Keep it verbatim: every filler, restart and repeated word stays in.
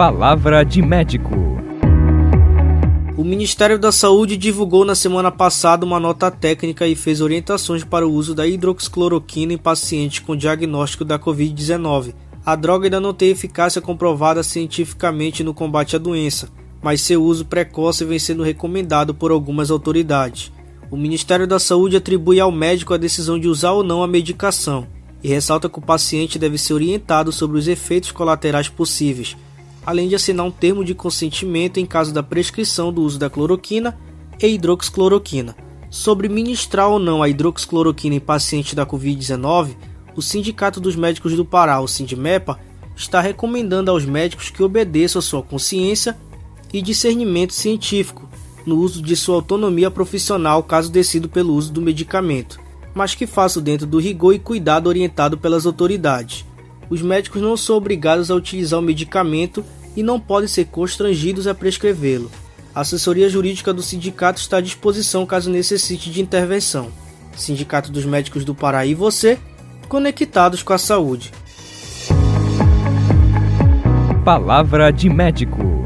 Palavra de médico. O Ministério da Saúde divulgou na semana passada uma nota técnica e fez orientações para o uso da hidroxicloroquina em pacientes com diagnóstico da covid dezenove. A droga ainda não tem eficácia comprovada cientificamente no combate à doença, mas seu uso precoce vem sendo recomendado por algumas autoridades. O Ministério da Saúde atribui ao médico a decisão de usar ou não a medicação e ressalta que o paciente deve ser orientado sobre os efeitos colaterais possíveis, além de assinar um termo de consentimento em caso da prescrição do uso da cloroquina e hidroxicloroquina. Sobre ministrar ou não a hidroxicloroquina em pacientes da covid dezenove, o Sindicato dos Médicos do Pará, o Sindmepa, está recomendando aos médicos que obedeçam a sua consciência e discernimento científico no uso de sua autonomia profissional caso decidam pelo uso do medicamento, mas que façam dentro do rigor e cuidado orientado pelas autoridades. Os médicos não são obrigados a utilizar o medicamento e não podem ser constrangidos a prescrevê-lo. A assessoria jurídica do sindicato está à disposição caso necessite de intervenção. Sindicato dos Médicos do Pará e você, conectados com a saúde. Palavra de médico.